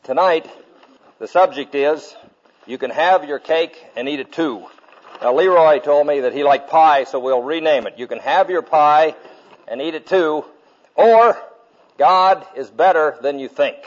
Tonight, the subject is, you can have your cake and eat it too. Now, Leroy told me that he liked pie, so we'll rename it. You can have your pie and eat it too, or God is better than you think.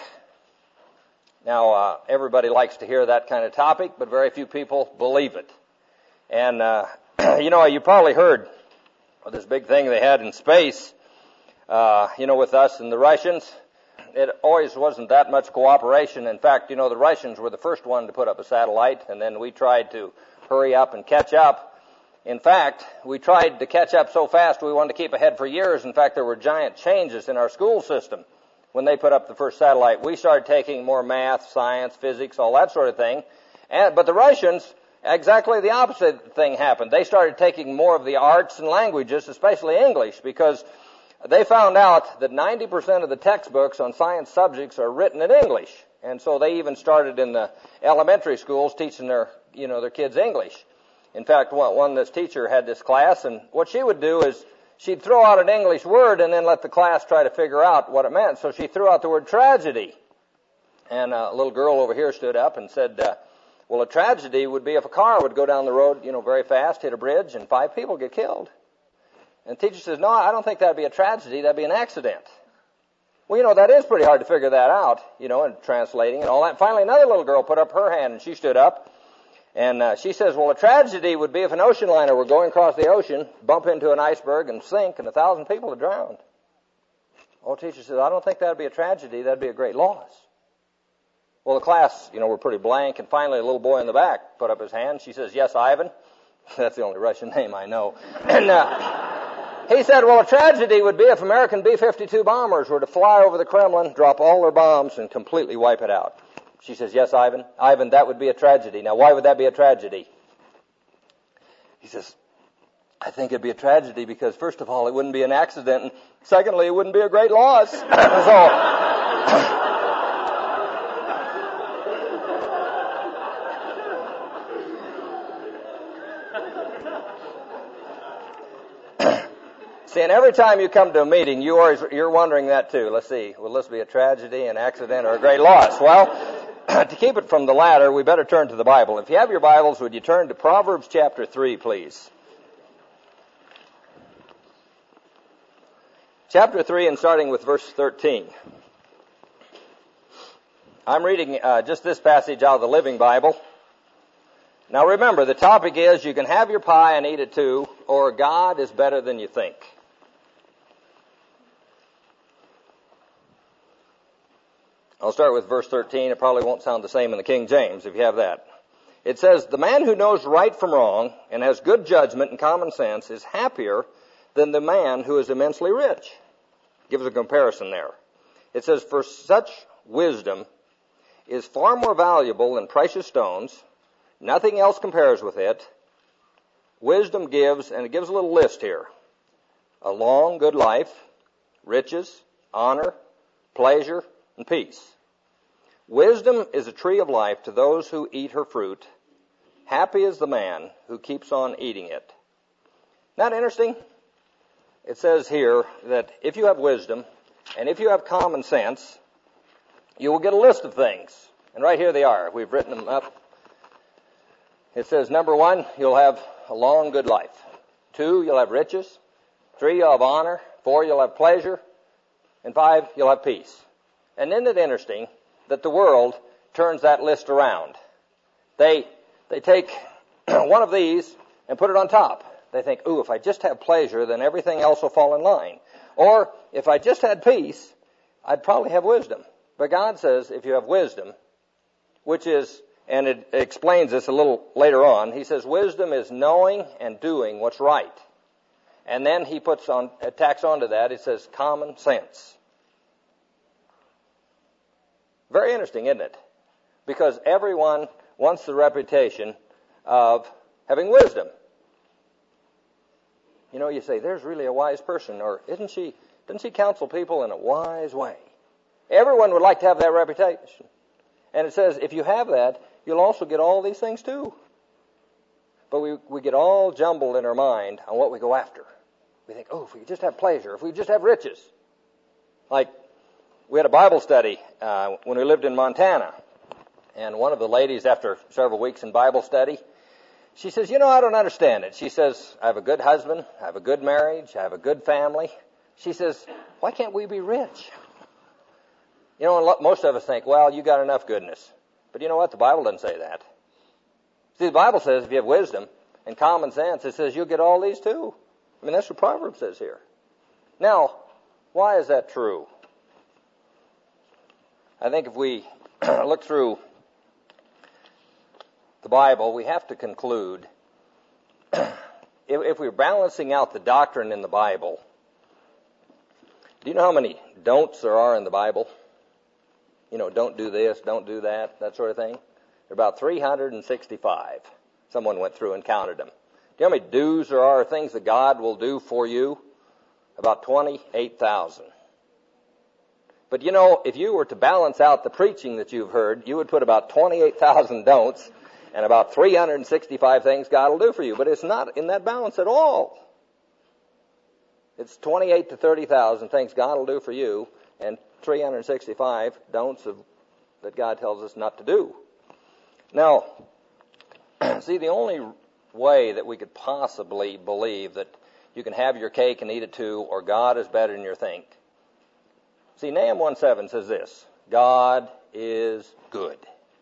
Now, everybody likes to hear that kind of topic, but very few people believe it. And, you probably heard of this big thing they had in space, with us and the Russians. It always wasn't that much cooperation. In fact, the Russians were the first one to put up a satellite, and then we tried to hurry up and catch up. In fact, we tried to catch up so fast we wanted to keep ahead for years. In fact, there were giant changes in our school system when they put up the first satellite. We started taking more math, science, physics, all that sort of thing. But the Russians, exactly the opposite thing happened. They started taking more of the arts and languages, especially English, because they found out that 90% of the textbooks on science subjects are written in English. And so they even started in the elementary schools teaching their kids English. In fact, this teacher had this class, and what she would do is she'd throw out an English word and then let the class try to figure out what it meant. So she threw out the word tragedy. And a little girl over here stood up and said, a tragedy would be if a car would go down the road, very fast, hit a bridge, and 5 people get killed. And the teacher says, no, I don't think that'd be a tragedy, that'd be an accident. Well, that is pretty hard to figure that out, and translating and all that. Finally, another little girl put up her hand, and she stood up, and she says, a tragedy would be if an ocean liner were going across the ocean, bump into an iceberg and sink, and 1,000 people would drown. The teacher says, I don't think that'd be a tragedy, that'd be a great loss. Well, the class, were pretty blank, and finally a little boy in the back put up his hand. She says, yes, Ivan. That's the only Russian name I know. And he said, a tragedy would be if American B-52 bombers were to fly over the Kremlin, drop all their bombs, and completely wipe it out. She says, yes, Ivan. Ivan, that would be a tragedy. Now, why would that be a tragedy? He says, I think it'd be a tragedy because, first of all, it wouldn't be an accident, and secondly, it wouldn't be a great loss. See, and every time you come to a meeting, you're wondering that too. Let's see, will this be a tragedy, an accident, or a great loss? Well, to keep it from the latter, we better turn to the Bible. If you have your Bibles, would you turn to Proverbs chapter 3, please? Chapter 3, and starting with verse 13. I'm reading just this passage out of the Living Bible. Now remember, the topic is, you can have your pie and eat it too, or God is better than you think. I'll start with verse 13. It probably won't sound the same in the King James, if you have that. It says, the man who knows right from wrong and has good judgment and common sense is happier than the man who is immensely rich. Gives a comparison there. It says, for such wisdom is far more valuable than precious stones. Nothing else compares with it. Wisdom gives, and it gives a little list here, a long, good life, riches, honor, pleasure, and peace. Wisdom is a tree of life to those who eat her fruit. Happy is the man who keeps on eating it. Isn't that interesting? It says here that if you have wisdom and if you have common sense, you will get a list of things. And right here they are. We've written them up. It says, number 1, you'll have a long, good life. 2, you'll have riches. 3, you'll have honor. 4, you'll have pleasure. And 5, you'll have peace. And isn't it interesting that the world turns that list around? They take one of these and put it on top. They think, if I just have pleasure, then everything else will fall in line. Or, if I just had peace, I'd probably have wisdom. But God says, if you have wisdom, which is, and it explains this a little later on, he says, wisdom is knowing and doing what's right. And then he tacks onto that, it says, common sense. Very interesting, isn't it? Because everyone wants the reputation of having wisdom. You say, there's really a wise person, or doesn't she counsel people in a wise way? Everyone would like to have that reputation. And it says, if you have that, you'll also get all these things too. But we get all jumbled in our mind on what we go after. We think, if we just have pleasure, if we just have riches. Like, We had a Bible study when we lived in Montana. And one of the ladies, after several weeks in Bible study, she says, I don't understand it. She says, I have a good husband, I have a good marriage, I have a good family. She says, why can't we be rich? Most of us think, well, you got enough goodness. But you know what? The Bible doesn't say that. See, the Bible says if you have wisdom and common sense, it says you'll get all these too. I mean, that's what Proverbs says here. Now, why is that true? I think if we look through the Bible, we have to conclude, if we're balancing out the doctrine in the Bible, do you know how many don'ts there are in the Bible? Don't do this, don't do that, that sort of thing. There are about 365. Someone went through and counted them. Do you know how many do's there are, things that God will do for you? About 28,000. But if you were to balance out the preaching that you've heard, you would put about 28,000 don'ts and about 365 things God will do for you. But it's not in that balance at all. It's 28 to 30,000 things God will do for you and 365 don'ts that God tells us not to do. Now, see, the only way that we could possibly believe that you can have your cake and eat it too, or God is better than you think. See, Nahum 1:7 says this, God is good.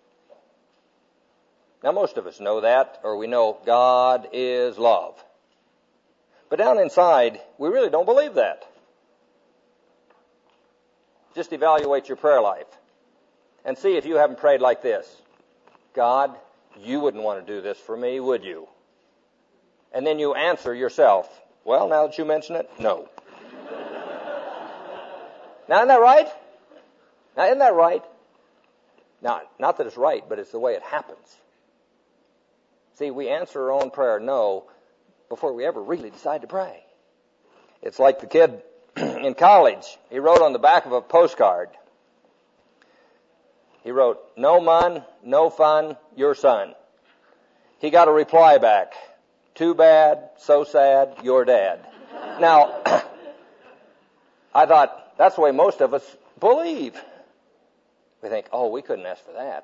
Now, most of us know that, or we know God is love. But down inside, we really don't believe that. Just evaluate your prayer life and see if you haven't prayed like this. God, you wouldn't want to do this for me, would you? And then you answer yourself, well, now that you mention it, no. Now, isn't that right? Now, isn't that right? Now, not that it's right, but it's the way it happens. See, we answer our own prayer no before we ever really decide to pray. It's like the kid in college. He wrote on the back of a postcard. He wrote, no mun, no fun, your son. He got a reply back. Too bad, so sad, your dad. Now, I thought, that's the way most of us believe. We think, oh, we couldn't ask for that.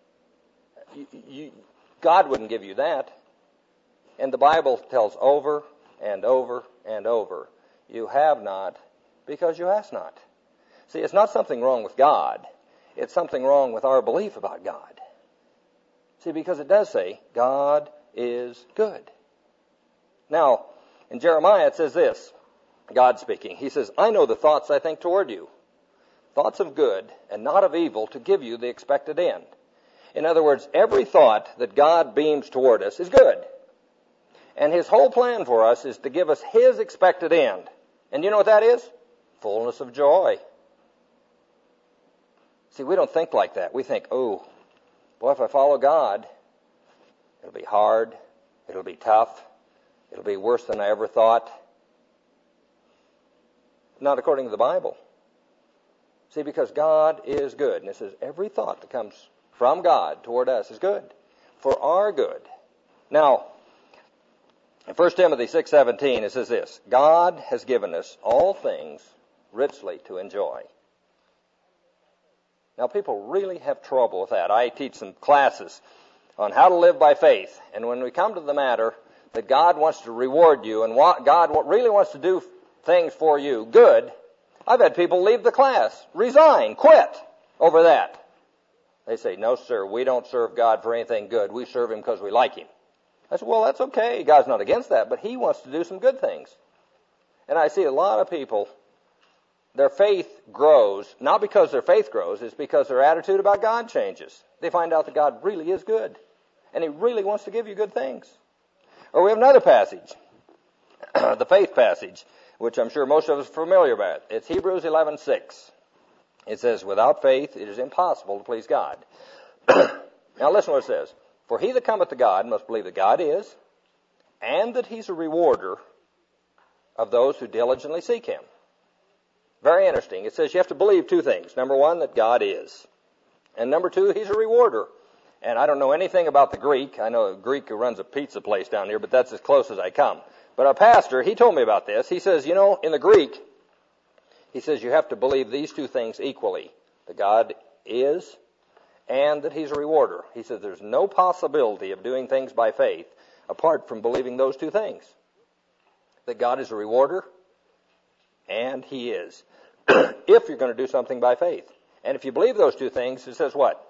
God wouldn't give you that. And the Bible tells over and over and over, you have not because you ask not. See, it's not something wrong with God. It's something wrong with our belief about God. See, because it does say, God is good. Now, in Jeremiah it says this, God speaking. He says, I know the thoughts I think toward you, thoughts of good and not of evil, to give you the expected end. In other words, every thought that God beams toward us is good. And His whole plan for us is to give us His expected end. And you know what that is? Fullness of joy. See, we don't think like that. We think, oh, boy, if I follow God, it'll be hard, it'll be tough, it'll be worse than I ever thought. Not according to the Bible. See, because God is good. And it says every thought that comes from God toward us is good, for our good. Now, in 1 Timothy 6:17, it says this, God has given us all things richly to enjoy. Now, people really have trouble with that. I teach some classes on how to live by faith. And when we come to the matter that God wants to reward you and God really wants to do things for you, good, I've had people leave the class, resign, quit over that. They say, no, sir, we don't serve God for anything good. We serve Him because we like Him. I said, well, that's okay. God's not against that, but He wants to do some good things. And I see a lot of people, their faith grows, not because their faith grows, it's because their attitude about God changes. They find out that God really is good, and He really wants to give you good things. Or we have another passage, the faith passage, which I'm sure most of us are familiar with. It's Hebrews 11:6. It says, without faith it is impossible to please God. Now listen what it says. For he that cometh to God must believe that God is, and that He's a rewarder of those who diligently seek Him. Very interesting. It says you have to believe two things. Number one, that God is. And number two, He's a rewarder. And I don't know anything about the Greek. I know a Greek who runs a pizza place down here, but that's as close as I come. But our pastor, he told me about this. He says, in the Greek, He says you have to believe these two things equally, that God is and that He's a rewarder. He says there's no possibility of doing things by faith apart from believing those two things, that God is a rewarder and He is, if you're going to do something by faith. And if you believe those two things, it says what?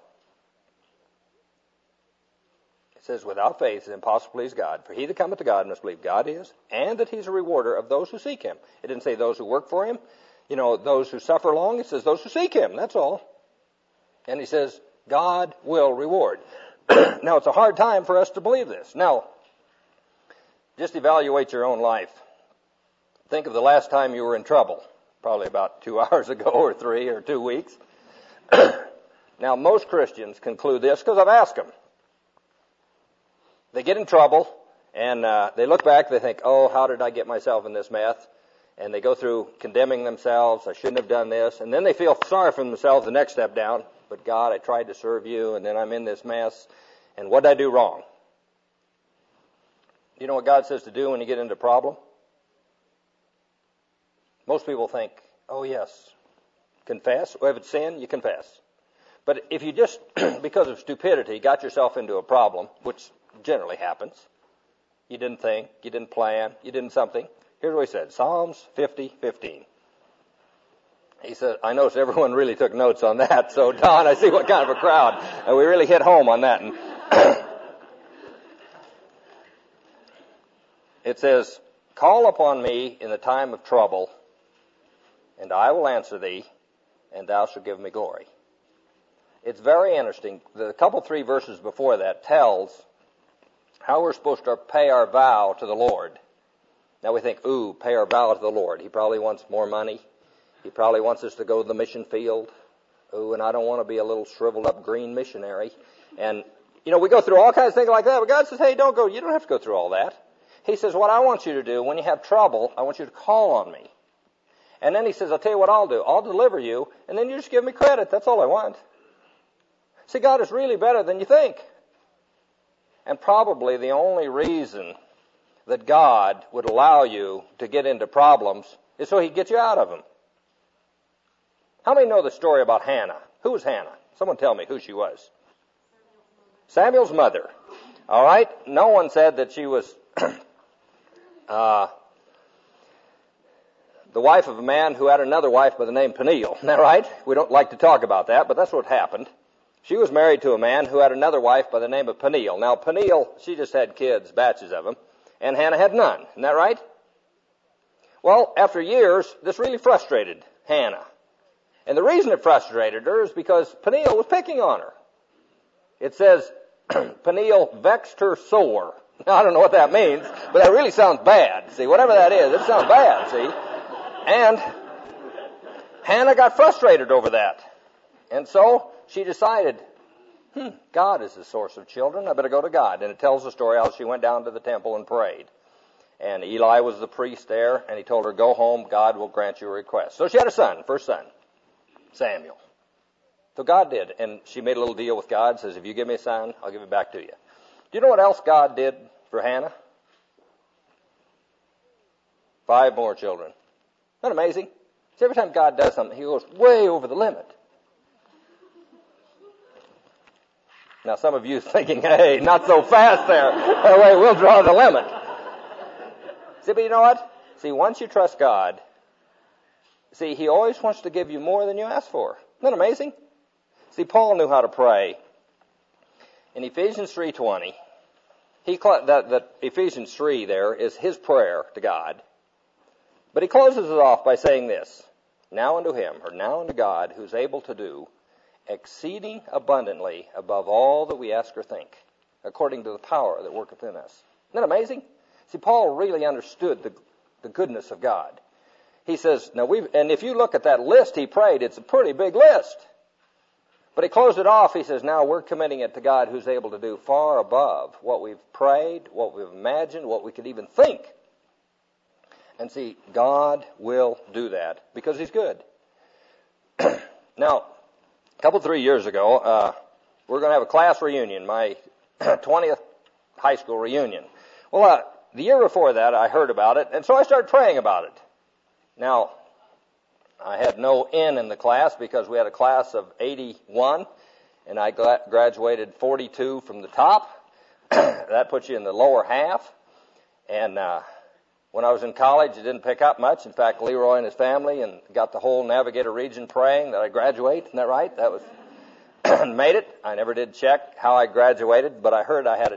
It says, without faith it is impossible to please God. For he that cometh to God must believe God is, and that He's a rewarder of those who seek Him. It didn't say those who work for Him, those who suffer long. It says those who seek Him, that's all. And He says, God will reward. Now, it's a hard time for us to believe this. Now, just evaluate your own life. Think of the last time you were in trouble, probably about 2 hours ago or 3 or 2 weeks. Now, most Christians conclude this because I've asked them. They get in trouble, and they look back, they think, oh, how did I get myself in this mess? And they go through condemning themselves, I shouldn't have done this. And then they feel sorry for themselves the next step down. But God, I tried to serve you, and then I'm in this mess. And what did I do wrong? You know what God says to do when you get into a problem? Most people think, oh, yes, confess. Well, if it's sin, you confess. But if you just, because of stupidity, got yourself into a problem, which generally happens, you didn't think, you didn't plan, you didn't something. Here's what He said, Psalms 50:15. He said, I noticed everyone really took notes on that. So, Don, I see what kind of a crowd. And we really hit home on that. And it says, call upon me in the time of trouble, and I will answer thee, and thou shalt give me glory. It's very interesting. The couple 3 verses before that tells how we're supposed to pay our vow to the Lord. Now we think, ooh, pay our vow to the Lord. He probably wants more money. He probably wants us to go to the mission field. Ooh, and I don't want to be a little shriveled up green missionary. And, we go through all kinds of things like that. But God says, hey, don't go. You don't have to go through all that. He says, what I want you to do, when you have trouble, I want you to call on me. And then He says, I'll tell you what I'll do. I'll deliver you, and then you just give me credit. That's all I want. See, God is really better than you think. And probably the only reason that God would allow you to get into problems is so He'd get you out of them. How many know the story about Hannah? Who was Hannah? Someone tell me who she was. Samuel's mother. All right? No one said that she was the wife of a man who had another wife by the name Peniel. Isn't that right? We don't like to talk about that, but that's what happened. She was married to a man who had another wife by the name of Peniel. Now, Peniel, she just had kids, batches of them, and Hannah had none. Isn't that right? Well, after years, this really frustrated Hannah. And the reason it frustrated her is because Peniel was picking on her. It says, Peniel vexed her sore. Now, I don't know what that means, but that really sounds bad. See, whatever that is, it sounds bad, see? And Hannah got frustrated over that. And so she decided, God is the source of children. I better go to God. And it tells the story how she went down to the temple and prayed. And Eli was the priest there, and he told her, go home, God will grant you a request. So she had a son, first son, Samuel. So God did, and she made a little deal with God, says, if you give me a son, I'll give it back to you. Do you know what else God did for Hannah? 5 more children. Isn't that amazing? See, every time God does something, He goes way over the limit. Now, some of you thinking, hey, not so fast there. Wait, we'll draw the limit. See, but you know what? See, once you trust God, see, He always wants to give you more than you ask for. Isn't that amazing? See, Paul knew how to pray. In Ephesians 3:20, that Ephesians 3 there is his prayer to God. But he closes it off by saying this, now unto Him, or now unto God, who's able to do exceeding abundantly above all that we ask or think, according to the power that worketh in us. Isn't that amazing? See, Paul really understood the goodness of God. He says, and if you look at that list he prayed, it's a pretty big list. But he closed it off. He says, now we're committing it to God who's able to do far above what we've prayed, what we've imagined, what we could even think. And see, God will do that because He's good. Now, a couple, 3 years ago, we're going to have a class reunion, my 20th high school reunion. Well, the year before that, I heard about it, and so I started praying about it. Now, I had no N in the class because we had a class of 81, and I graduated 42 from the top. That puts you in the lower half. And when I was in college, it didn't pick up much. In fact, Leroy and his family and got the whole Navigator region praying that I graduate. Isn't that right? That was made it. I never did check how I graduated, but I heard I had a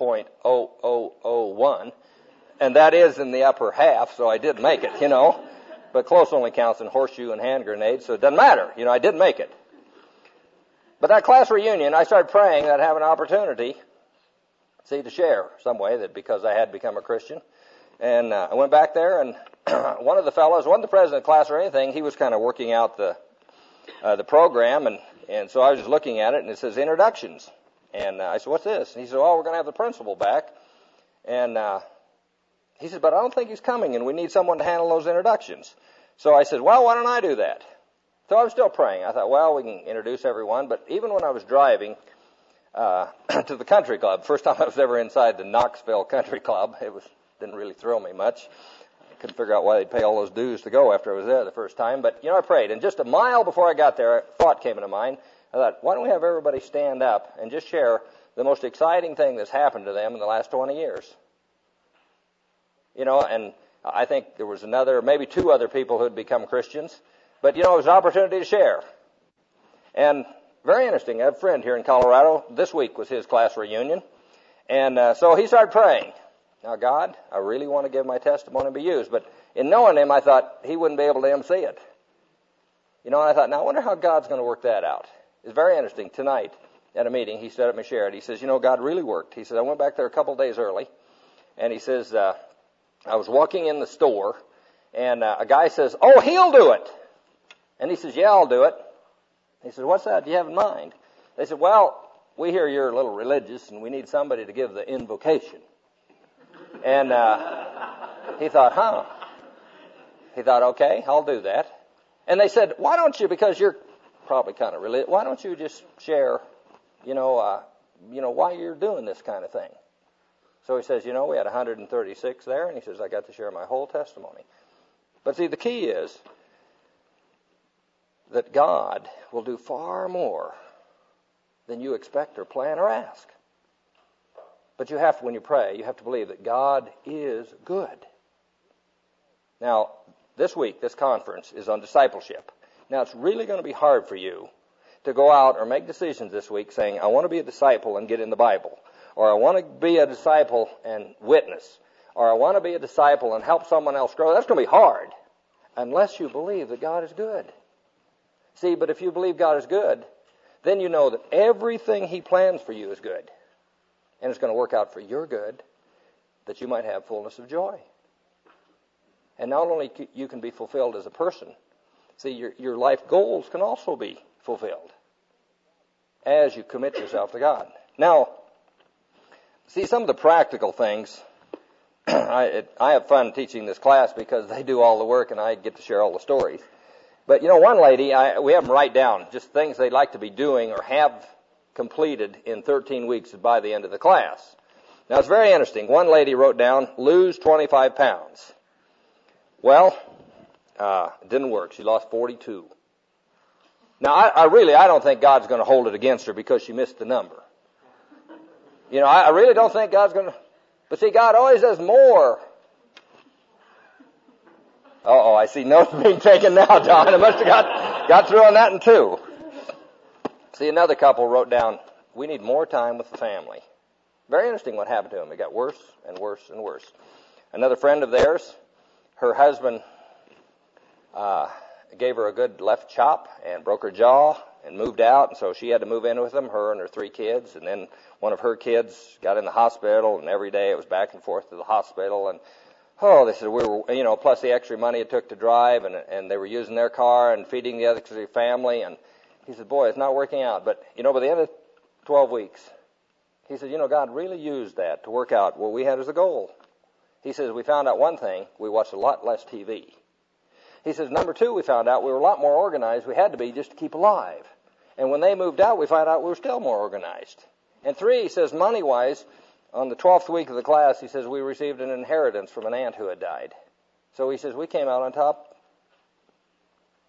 2.0001, and that is in the upper half, so I did make it, But close only counts in horseshoe and hand grenades, so it doesn't matter. I did make it. But that class reunion, I started praying that I'd have an opportunity, to share some way that because I had become a Christian. And I went back there, and one of the fellows, wasn't the president of the class or anything, he was kind of working out the program, and so I was just looking at it, and it says introductions. And I said, what's this? And he said, well, we're going to have the principal back. And he said, but I don't think he's coming, and we need someone to handle those introductions. So I said, well, why don't I do that? So I was still praying. I thought, well, we can introduce everyone. But even when I was driving to the country club, first time I was ever inside the Knoxville Country Club, didn't really thrill me much. I couldn't figure out why they'd pay all those dues to go after I was there the first time. But, I prayed. And just a mile before I got there, a thought came into mind. I thought, why don't we have everybody stand up and just share the most exciting thing that's happened to them in the last 20 years? And I think there was maybe two other people who had become Christians. But, it was an opportunity to share. And very interesting. I have a friend here in Colorado. This week was his class reunion. And so he started praying. Now, God, I really want to give my testimony and be used. But in knowing him, I thought he wouldn't be able to MC it. And I thought, now I wonder how God's going to work that out. It's very interesting. Tonight at a meeting, he stood up and shared. He says, God really worked. He says, I went back there a couple of days early. And he says, I was walking in the store, and a guy says, oh, he'll do it. And he says, yeah, I'll do it. He says, what's that do you have in mind? They said, well, we hear you're a little religious, and we need somebody to give the invocation. And he thought, He thought, okay, I'll do that. And they said, why don't you, because you're probably kind of religious, why don't you just share, why you're doing this kind of thing? So he says, we had 136 there, and he says, I got to share my whole testimony. But see, the key is that God will do far more than you expect or plan or ask. But you have to, when you pray, you have to believe that God is good. Now, this week, this conference is on discipleship. Now, it's really going to be hard for you to go out or make decisions this week saying, I want to be a disciple and get in the Bible. Or I want to be a disciple and witness. Or I want to be a disciple and help someone else grow. That's going to be hard unless you believe that God is good. See, but if you believe God is good, then you know that everything He plans for you is good. And it's going to work out for your good, that you might have fullness of joy. And not only you can be fulfilled as a person, see, your life goals can also be fulfilled as you commit yourself to God. Now, see, some of the practical things, I have fun teaching this class because they do all the work and I get to share all the stories. But, one lady, we have them write down just things they'd like to be doing or have completed in 13 weeks by the end of the class. Now, it's very interesting. One lady wrote down, lose 25 pounds. Well, it didn't work. She lost 42. Now, I don't think God's going to hold it against her because she missed the number. I really don't think God's going to. But see, God always does more. I see notes being taken now, John. I must have got through on that one too. See, another couple wrote down, we need more time with the family. Very interesting what happened to them. It got worse and worse and worse. Another friend of theirs, her husband gave her a good left chop and broke her jaw and moved out, and so she had to move in with them, her and her 3 kids, and then one of her kids got in the hospital, and every day it was back and forth to the hospital, and they said we were, plus the extra money it took to drive, and they were using their car and feeding the other family, and he said, boy, it's not working out. But, by the end of 12 weeks, he said, God really used that to work out what we had as a goal. He says, we found out one thing, we watched a lot less TV. He says, number 2, we found out we were a lot more organized. We had to be just to keep alive. And when they moved out, we found out we were still more organized. And 3, he says, money-wise, on the 12th week of the class, he says, we received an inheritance from an aunt who had died. So he says, we came out on top.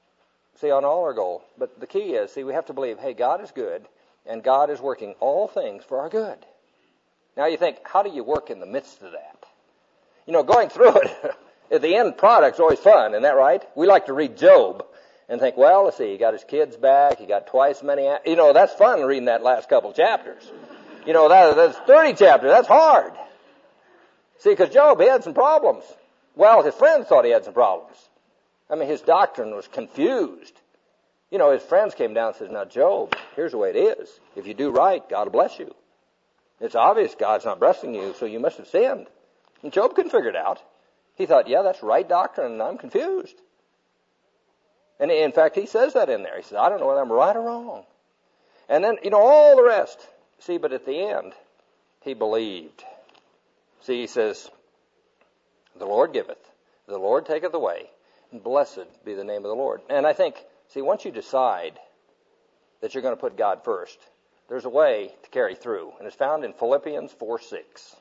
See, on all our goal. But the key is, see, we have to believe, hey, God is good, and God is working all things for our good. Now you think, how do you work in the midst of that? You know, going through it, at the end product's always fun, isn't that right? We like to read Job and think, well, let's see, he got his kids back, he got twice many, you know, that's fun reading that last couple chapters. You know, that's 30 chapters, that's hard. See, because Job, he had some problems. Well, his friends thought he had some problems. I mean, his doctrine was confused. You know, his friends came down and said, now, Job, here's the way it is. If you do right, God will bless you. It's obvious God's not blessing you, so you must have sinned. And Job couldn't figure it out. He thought, yeah, that's right doctrine, and I'm confused. And in fact, he says that in there. He says, I don't know whether I'm right or wrong. And then, you know, all the rest. See, but at the end, he believed. See, he says, the Lord giveth, the Lord taketh away, and blessed be the name of the Lord. And I think, see, once you decide that you're going to put God first, there's a way to carry through. And it's found in Philippians 4:6.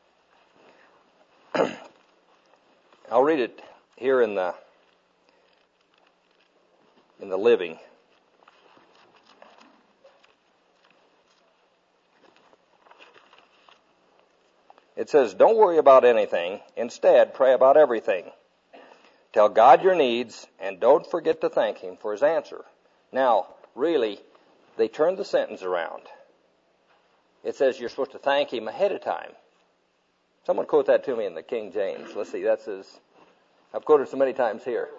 I'll read it here in the Living. It says, don't worry about anything. Instead, pray about everything. Tell God your needs, and don't forget to thank Him for His answer. Now, really, they turned the sentence around. It says you're supposed to thank Him ahead of time. Someone quote that to me in the King James. Let's see, that says, I've quoted so many times here.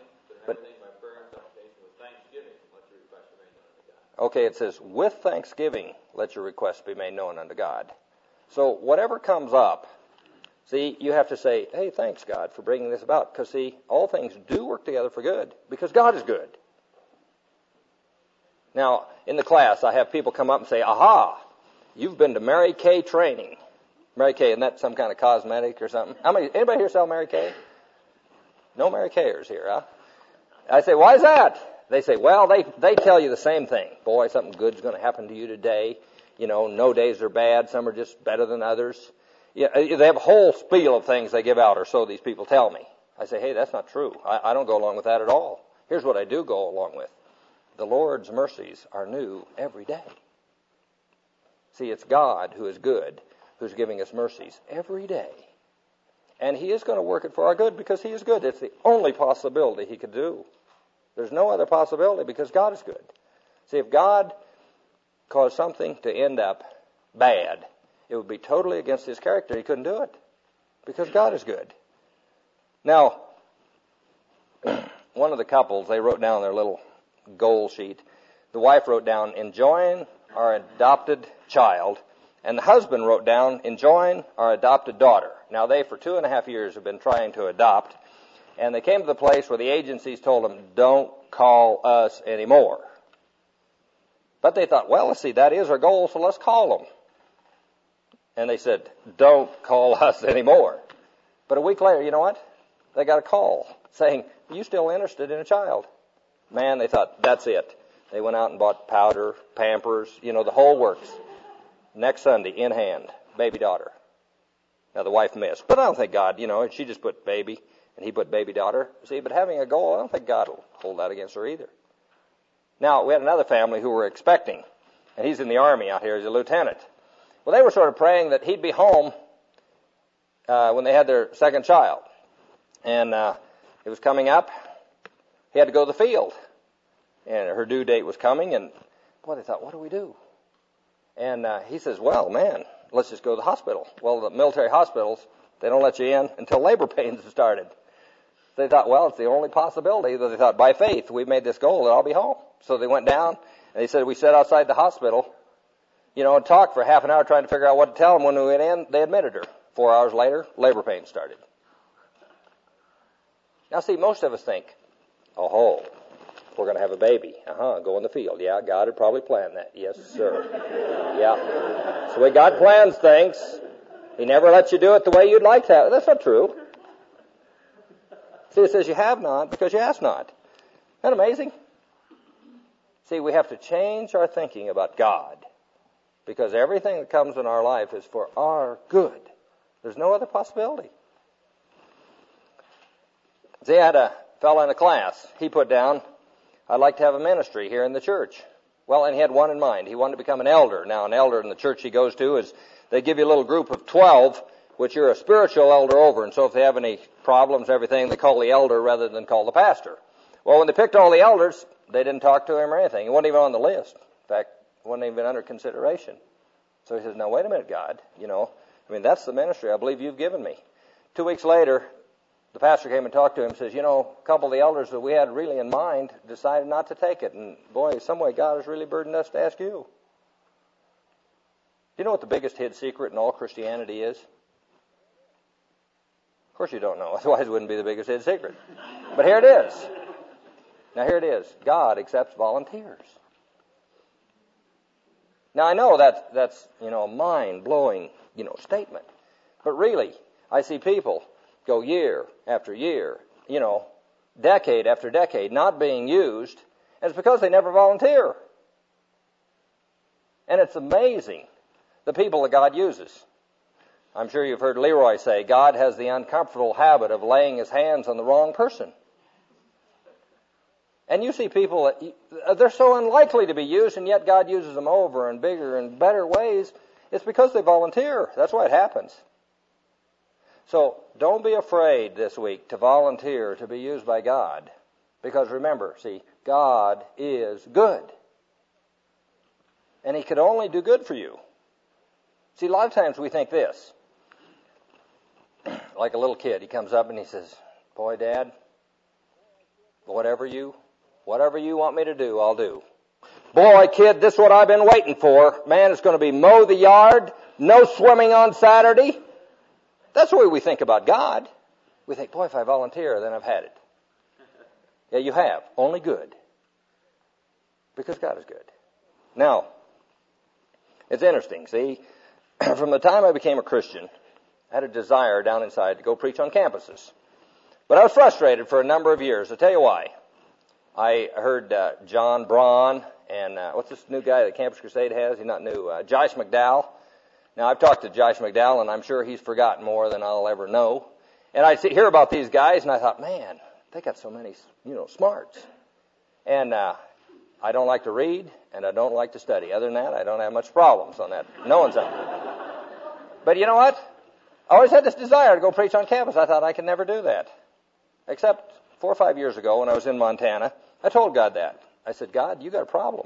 Okay, it says, with thanksgiving, let your requests be made known unto God. So whatever comes up, see, you have to say, hey, thanks, God, for bringing this about. Because, see, all things do work together for good, because God is good. Now, in the class, I have people come up and say, aha, you've been to Mary Kay training. Mary Kay, isn't that some kind of cosmetic or something? Anybody here sell Mary Kay? No Mary Kayers here, huh? I say, why is that? They say, well, they tell you the same thing. Boy, something good's going to happen to you today. You know, no days are bad. Some are just better than others. Yeah, they have a whole spiel of things they give out, or so these people tell me. I say, hey, that's not true. I don't go along with that at all. Here's what I do go along with. The Lord's mercies are new every day. See, it's God who is good, who's giving us mercies every day. And He is going to work it for our good because He is good. It's the only possibility He could do. There's no other possibility because God is good. See, if God caused something to end up bad, it would be totally against His character. He couldn't do it because God is good. Now, one of the couples, they wrote down their little goal sheet. The wife wrote down, enjoying our adopted child, and the husband wrote down, enjoying our adopted daughter. Now, they, for 2.5 years, have been trying to adopt, and they came to the place where the agencies told them, don't call us anymore. But they thought, well, let's see, that is our goal, so let's call them. And they said, don't call us anymore. But a week later, you know what? They got a call saying, are you still interested in a child? Man, they thought, that's it. They went out and bought powder, Pampers, you know, the whole works. Next Sunday, in hand, baby daughter. Now, the wife missed. But I don't think God, you know, she just put baby, and he put baby daughter. See, but having a goal, I don't think God will hold that against her either. Now, we had another family who were expecting, and he's in the Army out here as a lieutenant. Well, they were sort of praying that he'd be home when they had their second child. And it was coming up. He had to go to the field. And her due date was coming, and boy, they thought, what do we do? And he says, well, man, let's just go to the hospital. Well, the military hospitals, they don't let you in until labor pains have started. They thought, well, it's the only possibility. That they thought, by faith, we've made this goal that I'll be home. So they went down, and they said, we sat outside the hospital, you know, and talked for half an hour trying to figure out what to tell them. When we went in, they admitted her. 4 hours later, labor pains started. Now, see, most of us think, oh, we're going to have a baby. Go in the field. Yeah, God had probably planned that. Yes, sir. Yeah. So the way God plans things, He never lets you do it the way you'd like to have it. That's not true. See, it says you have not because you ask not. Isn't that amazing? See, we have to change our thinking about God because everything that comes in our life is for our good. There's no other possibility. See, I had a fellow in a class. He put down, I'd like to have a ministry here in the church. Well, and he had one in mind. He wanted to become an elder. Now, an elder in the church he goes to is, they give you a little group of 12, which you're a spiritual elder over. And so if they have any problems, everything, they call the elder rather than call the pastor. Well, when they picked all the elders, they didn't talk to him or anything. He wasn't even on the list. In fact, wasn't even under consideration. So he says, now wait a minute, God, that's the ministry I believe you've given me. 2 weeks later, the pastor came and talked to him and says, a couple of the elders that we had really in mind decided not to take it. And boy, some way God has really burdened us to ask you. Do you know what the biggest hid secret in all Christianity is? Of course you don't know, otherwise it wouldn't be the biggest hid secret. But here it is. Now here it is. God accepts volunteers. Now I know that's a mind-blowing, statement. But really, I see people go year after year, decade after decade, not being used, and it's because they never volunteer. And it's amazing, the people that God uses. I'm sure you've heard Leroy say, God has the uncomfortable habit of laying his hands on the wrong person. And you see people, they're so unlikely to be used, and yet God uses them over and bigger and better ways. It's because they volunteer. That's why it happens. So don't be afraid this week to volunteer to be used by God. Because remember, see, God is good. And he could only do good for you. See, a lot of times we think this. Like a little kid, he comes up and he says, boy, Dad, whatever you want me to do, I'll do. Boy, kid, this is what I've been waiting for. Man, it's going to be mow the yard, no swimming on Saturday. That's the way we think about God. We think, boy, if I volunteer, then I've had it. Yeah, you have. Only good. Because God is good. Now, it's interesting, see. From the time I became a Christian, I had a desire down inside to go preach on campuses. But I was frustrated for a number of years. I'll tell you why. I heard John Braun and what's this new guy that Campus Crusade has? He's not new. Josh McDowell. Now, I've talked to Josh McDowell, and I'm sure he's forgotten more than I'll ever know. And I'd hear about these guys, and I thought, man, they got so many, smarts. And I don't like to read, and I don't like to study. Other than that, I don't have much problems on that. No one's up. But you know what? I always had this desire to go preach on campus. I thought I could never do that. Except 4 or 5 years ago when I was in Montana, I told God that. I said, God, you got a problem.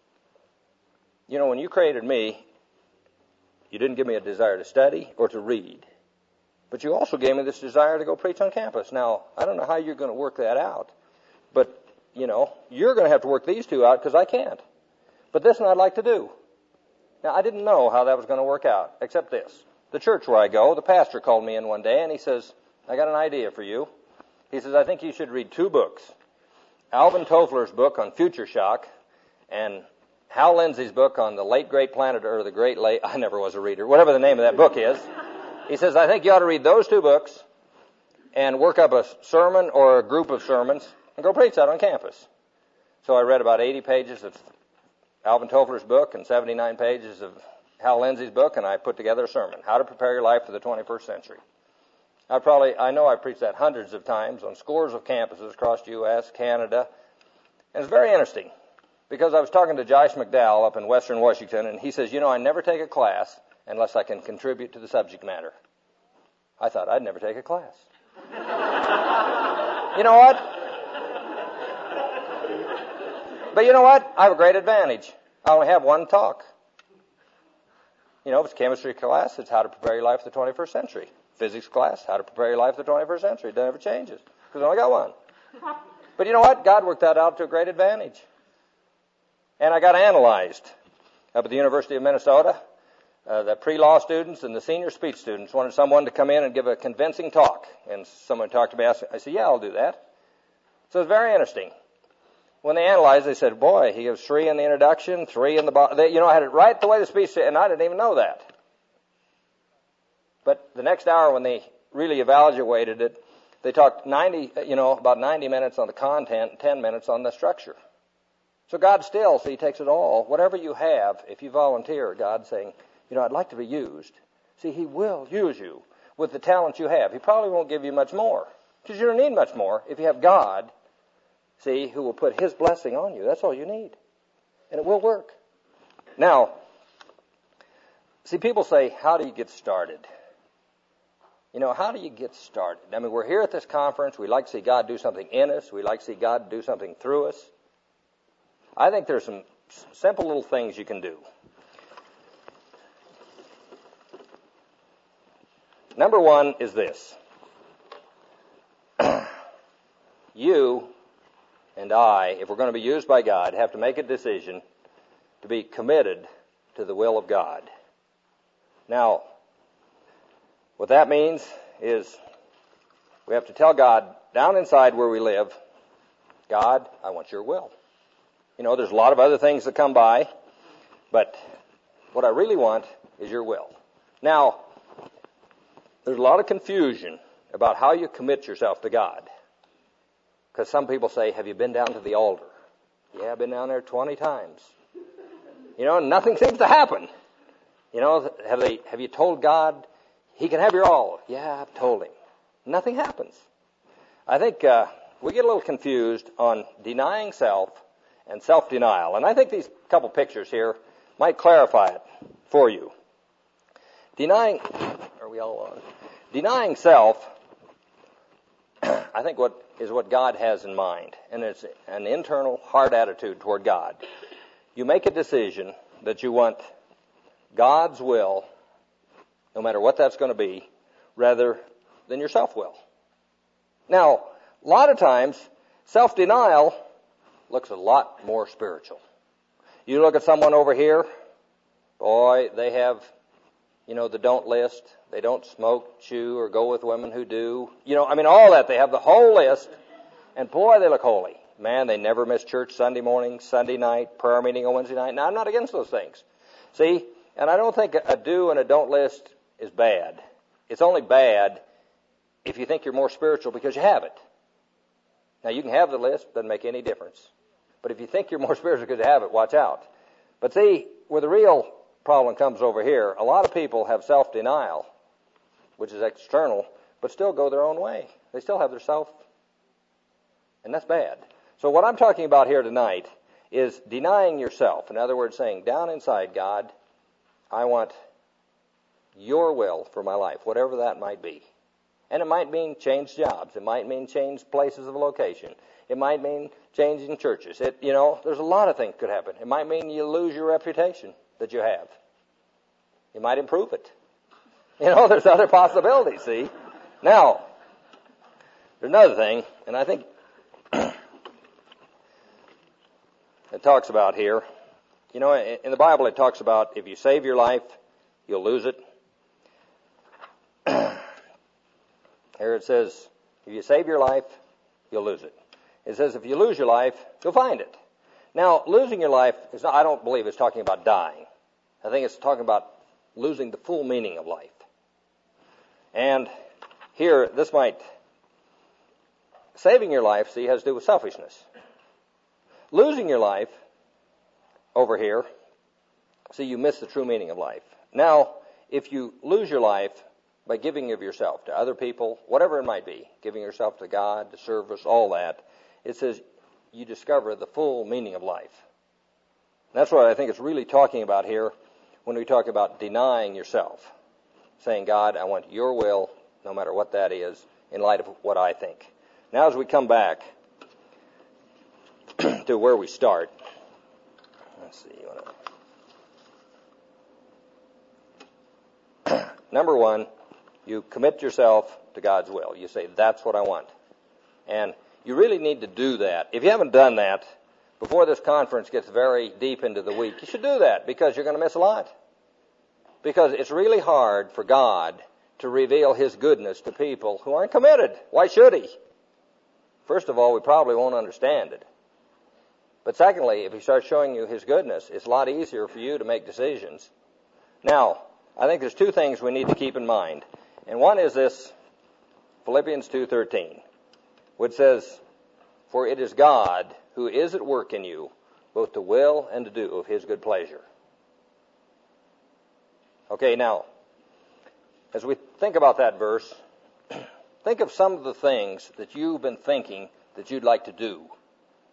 When you created me, you didn't give me a desire to study or to read. But you also gave me this desire to go preach on campus. Now, I don't know how you're going to work that out. But, you're going to have to work these two out because I can't. But this one I'd like to do. Now, I didn't know how that was going to work out, except this. The church where I go, the pastor called me in one day and he says, I got an idea for you. He says, I think you should read 2 books. Alvin Toffler's book on future shock and Hal Lindsey's book on the late great planet, or the great late, I never was a reader, whatever the name of that book is. He says, I think you ought to read those 2 books and work up a sermon or a group of sermons and go preach that on campus. So I read about 80 pages of Alvin Toffler's book and 79 pages of Hal Lindsey's book, and I put together a sermon, How to Prepare Your Life for the 21st Century. I know I've preached that hundreds of times on scores of campuses across the U.S., Canada, and it's very interesting. Because I was talking to Josh McDowell up in Western Washington, and he says, I never take a class unless I can contribute to the subject matter. I thought I'd never take a class. You know what? But you know what? I have a great advantage. I only have one talk. If it's chemistry class, it's how to prepare your life for the 21st century. Physics class, how to prepare your life for the 21st century. It never changes because I only got one. But you know what? God worked that out to a great advantage. And I got analyzed up at the University of Minnesota. The pre-law students and the senior speech students wanted someone to come in and give a convincing talk. And someone talked to me. I said, yeah, I'll do that. So it's very interesting. When they analyzed, they said, boy, he gives 3 in the introduction, 3 in the bottom. I had it right the way the speech said, and I didn't even know that. But the next hour when they really evaluated it, they talked about 90 minutes on the content and 10 minutes on the structure. So God still, he takes it all. Whatever you have, if you volunteer, God's saying, I'd like to be used. See, he will use you with the talent you have. He probably won't give you much more because you don't need much more if you have God see, who will put His blessing on you. That's all you need. And it will work. Now, see, people say, how do you get started? You know, how do you get started? I mean, we're here at this conference. We like to see God do something in us. We like to see God do something through us. I think there's some simple little things you can do. Number one is this. You and I, if we're going to be used by God, have to make a decision to be committed to the will of God. Now, what that means is we have to tell God down inside where we live, God, I want your will. You know, there's a lot of other things that come by, but what I really want is your will. Now, there's a lot of confusion about how you commit yourself to God. Because some people say, have you been down to the altar? Yeah, I've been down there 20 times. You know, nothing seems to happen. You know, have you told God He can have your all? Yeah, I've told Him. Nothing happens. I think we get a little confused on denying self and self-denial. And I think these couple pictures here might clarify it for you. Denying self, I think what God has in mind. And it's an internal heart attitude toward God. You make a decision that you want God's will, no matter what that's going to be, rather than your self-will. Now, a lot of times, self-denial looks a lot more spiritual. You look at someone over here, boy, they have, you know, the don't list. They don't smoke, chew, or go with women who do. You know, I mean, all that. They have the whole list, and boy, they look holy. Man, they never miss church Sunday morning, Sunday night, prayer meeting on Wednesday night. Now, I'm not against those things. See, and I don't think a do and a don't list is bad. It's only bad if you think you're more spiritual because you have it. Now, you can have the list, doesn't make any difference. But if you think you're more spiritual because you have it, watch out. But see, where the real problem comes over here, a lot of people have self-denial, which is external, but still go their own way. They still have their self, and that's bad. So what I'm talking about here tonight is denying yourself. In other words, saying, down inside, God, I want your will for my life, whatever that might be. And it might mean change jobs. It might mean change places of location. It might mean changing churches. There's a lot of things could happen. It might mean you lose your reputation that you have. You might improve it. There's other possibilities, see? Now, there's another thing, and I think it talks about here. In the Bible it talks about if you save your life, you'll lose it. Here it says, if you save your life, you'll lose it. It says if you lose your life, you'll find it. Now, losing your life, I don't believe it's talking about dying. I think it's talking about losing the full meaning of life. And here, saving your life, see, has to do with selfishness. Losing your life, over here, see, you miss the true meaning of life. Now, if you lose your life by giving of yourself to other people, whatever it might be, giving yourself to God, to service, all that, it says you discover the full meaning of life. And that's what I think it's really talking about here when we talk about denying yourself. Saying, God, I want your will, no matter what that is, in light of what I think. Now as we come back to where we start, let's see. Number one, you commit yourself to God's will. You say, that's what I want. And you really need to do that. If you haven't done that, before this conference gets very deep into the week, you should do that because you're going to miss a lot. Because it's really hard for God to reveal His goodness to people who aren't committed. Why should He? First of all, we probably won't understand it. But secondly, if He starts showing you His goodness, it's a lot easier for you to make decisions. Now, I think there's two things we need to keep in mind. And one is this, Philippians 2:13, which says, for it is God who is at work in you, both to will and to do of His good pleasure. Okay, now, as we think about that verse, think of some of the things that you've been thinking that you'd like to do.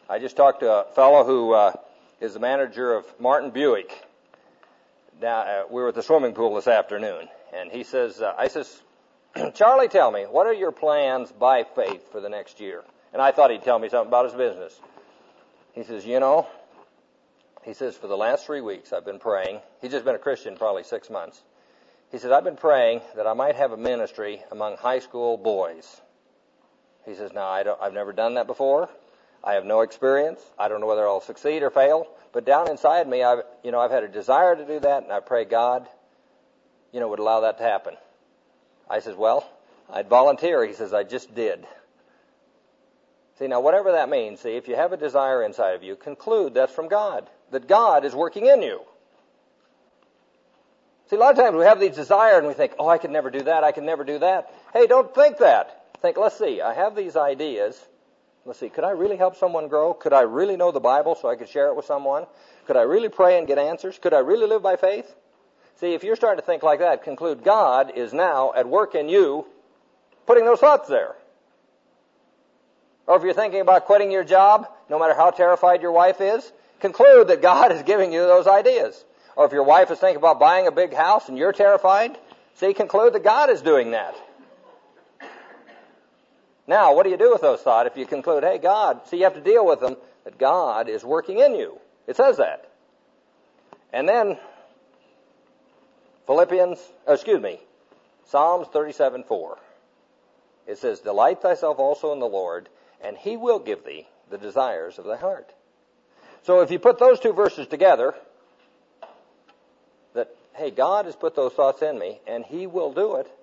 I just talked to a fellow who is the manager of Martin Buick. Now, we were at the swimming pool this afternoon, and he says, I says, Charlie, tell me, what are your plans by faith for the next year? And I thought he'd tell me something about his business. He says, he says, for the last 3 weeks I've been praying. He's just been a Christian probably 6 months. He says, I've been praying that I might have a ministry among high school boys. He says, now, I've never done that before. I have no experience. I don't know whether I'll succeed or fail. But down inside me, I've had a desire to do that, and I pray God, would allow that to happen. I says, well, I'd volunteer. He says, I just did. See, now, whatever that means, see, if you have a desire inside of you, conclude that's from God, that God is working in you. See, a lot of times we have these desires and we think, I could never do that, I can never do that. Hey, don't think that. Think, let's see, I have these ideas. Let's see, could I really help someone grow? Could I really know the Bible so I could share it with someone? Could I really pray and get answers? Could I really live by faith? See, if you're starting to think like that, conclude God is now at work in you, putting those thoughts there. Or if you're thinking about quitting your job, no matter how terrified your wife is, conclude that God is giving you those ideas. Or if your wife is thinking about buying a big house and you're terrified, see, conclude that God is doing that. Now, what do you do with those thoughts if you conclude, hey, God, see, you have to deal with them, that God is working in you. It says that. And then, Psalms 37:4. It says, delight thyself also in the Lord, and he will give thee the desires of thy heart. So if you put those two verses together, that, hey, God has put those thoughts in me, and he will do it.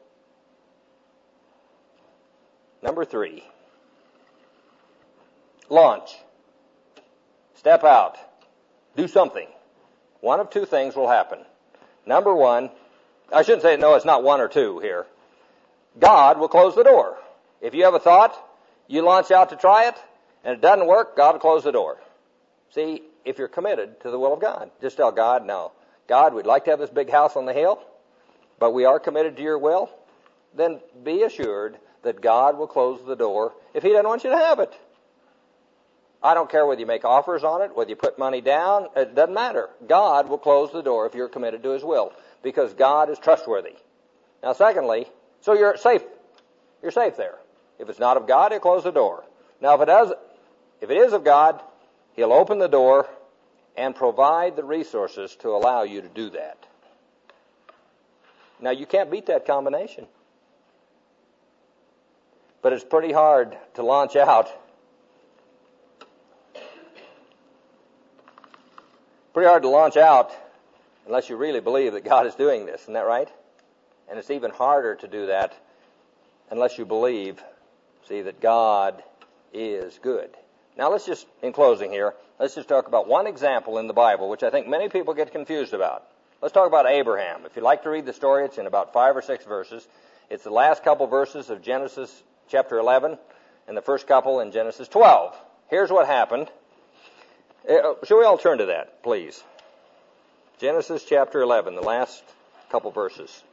Number 3, launch. Step out. Do something. One of two things will happen. Number 1, I shouldn't say, no, it's not 1 or 2 here. God will close the door. If you have a thought, you launch out to try it, and it doesn't work, God will close the door. See, if you're committed to the will of God, just tell God, no, God, we'd like to have this big house on the hill, but we are committed to your will. Then be assured that God will close the door if he doesn't want you to have it. I don't care whether you make offers on it, whether you put money down, it doesn't matter. God will close the door if you're committed to his will, because God is trustworthy. Now, secondly, so you're safe. You're safe there. If it's not of God, he'll close the door. Now, if it is of God, he'll open the door and provide the resources to allow you to do that. Now, you can't beat that combination. But it's pretty hard to launch out. Pretty hard to launch out unless you really believe that God is doing this. Isn't that right? And it's even harder to do that unless you believe, see, that God is good. Now let's just, in closing here, let's just talk about one example in the Bible, which I think many people get confused about. Let's talk about Abraham. If you'd like to read the story, it's in about 5 or 6 verses. It's the last couple verses of Genesis chapter 11 and the first couple in Genesis 12. Here's what happened. Shall we all turn to that, please? Genesis chapter 11, the last couple verses.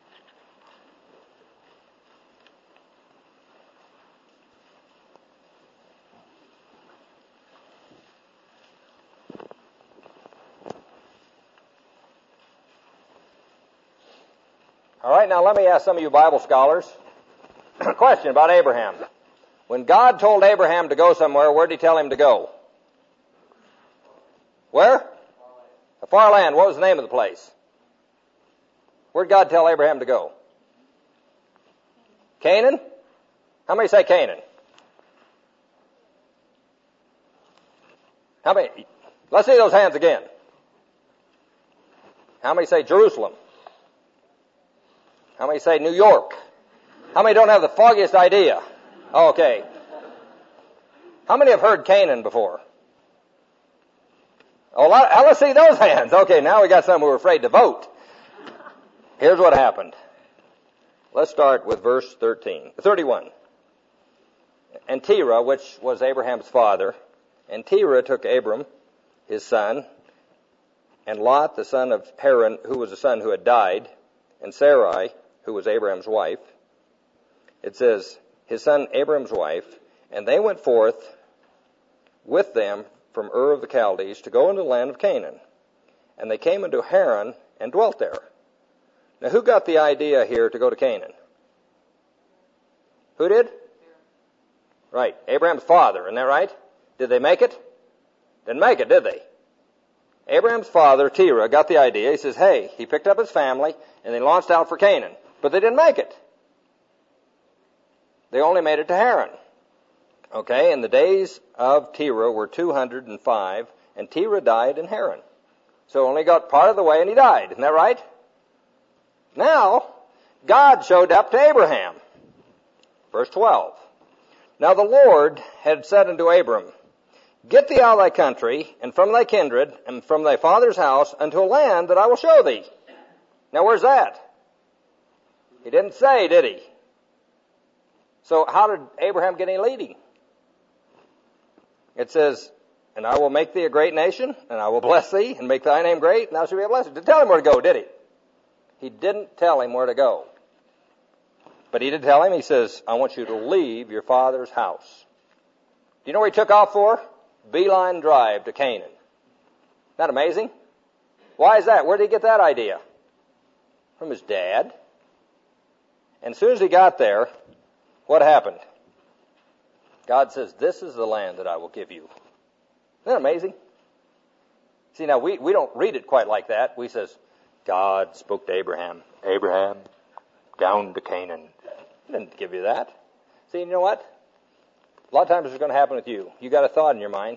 All right, now let me ask some of you Bible scholars a question about Abraham. When God told Abraham to go somewhere, where did he tell him to go? Where? A far land. What was the name of the place? Where did God tell Abraham to go? Canaan? How many say Canaan? How many? Let's see those hands again. How many say Jerusalem? How many say New York? How many don't have the foggiest idea? Okay. How many have heard Canaan before? Oh, let's see those hands. Okay, now we got some who are afraid to vote. Here's what happened. Let's start with verse 31. And Terah, which was Abraham's father, and Terah took Abram, his son, and Lot, the son of Haran, who was a son who had died, and Sarai, who was Abraham's wife. It says, his son Abraham's wife, and they went forth with them from Ur of the Chaldees to go into the land of Canaan. And they came into Haran and dwelt there. Now, who got the idea here to go to Canaan? Who did? Right, Abraham's father, isn't that right? Did they make it? Didn't make it, did they? Abraham's father, Terah, got the idea. He says, hey, he picked up his family and they launched out for Canaan. But they didn't make it. They only made it to Haran. Okay, and the days of Terah were 205, and Terah died in Haran. So only got part of the way and he died. Isn't that right? Now, God showed up to Abraham. Verse 12. Now the Lord had said unto Abram, get thee out of thy country, and from thy kindred, and from thy father's house, unto a land that I will show thee. Now where's that? He didn't say, did he? So how did Abraham get any leading? It says, and I will make thee a great nation, and I will bless thee, and make thy name great, and thou shalt be a blessing. Didn't tell him where to go, did he? He didn't tell him where to go. But he did tell him, he says, I want you to leave your father's house. Do you know where he took off for? Beeline Drive to Canaan. Isn't that amazing? Why is that? Where did he get that idea? From his dad. And as soon as he got there, what happened? God says, this is the land that I will give you. Isn't that amazing? See, now we don't read it quite like that. We says, God spoke to Abraham. Abraham, down to Canaan. He didn't give you that. See, you know what? A lot of times it's going to happen with you. You got a thought in your mind.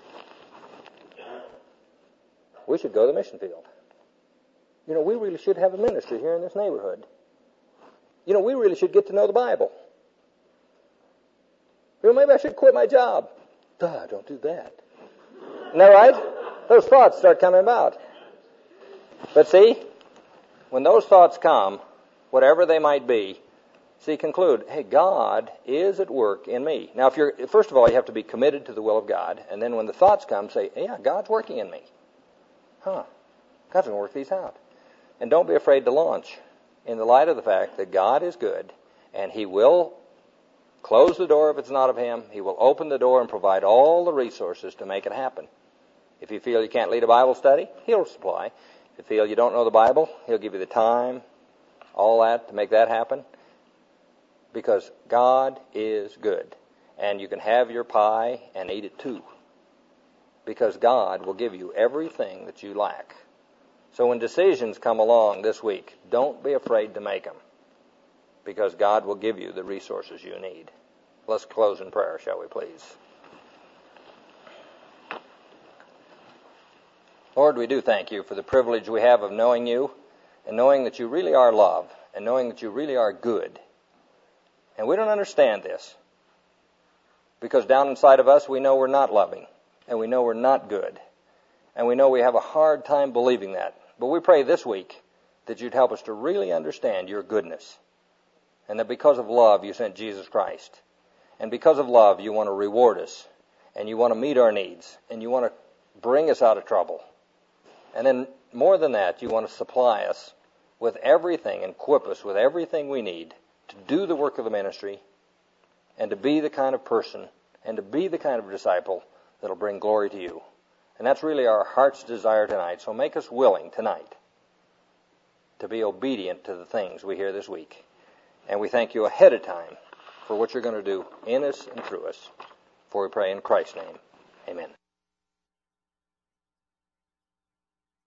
We should go to the mission field. You know, we really should have a ministry here in this neighborhood. You know, we really should get to know the Bible. You know, maybe I should quit my job. Don't do that. Isn't that right? Those thoughts start coming about. But see, when those thoughts come, whatever they might be, conclude, hey, God is at work in me. Now, first of all, you have to be committed to the will of God. And then when the thoughts come, say, yeah, God's working in me. God's going to work these out. And don't be afraid to launch in the light of the fact that God is good, and He will close the door if it's not of Him. He will open the door and provide all the resources to make it happen. If you feel you can't lead a Bible study, He'll supply. If you feel you don't know the Bible, He'll give you the time, all that, to make that happen. Because God is good. And you can have your pie and eat it too. Because God will give you everything that you lack. So when decisions come along this week, don't be afraid to make them. Because God will give you the resources you need. Let's close in prayer, shall we please? Lord, we do thank you for the privilege we have of knowing you, and knowing that you really are love, and knowing that you really are good. And we don't understand this, because down inside of us we know we're not loving, and we know we're not good, and we know we have a hard time believing that. But we pray this week that you'd help us to really understand your goodness, and that because of love you sent Jesus Christ, and because of love you want to reward us, and you want to meet our needs, and you want to bring us out of trouble. And then more than that, you want to supply us with everything and equip us with everything we need to do the work of the ministry, and to be the kind of person and to be the kind of disciple that will bring glory to you. And that's really our heart's desire tonight. So make us willing tonight to be obedient to the things we hear this week. And we thank you ahead of time for what you're going to do in us and through us. For we pray in Christ's name. Amen.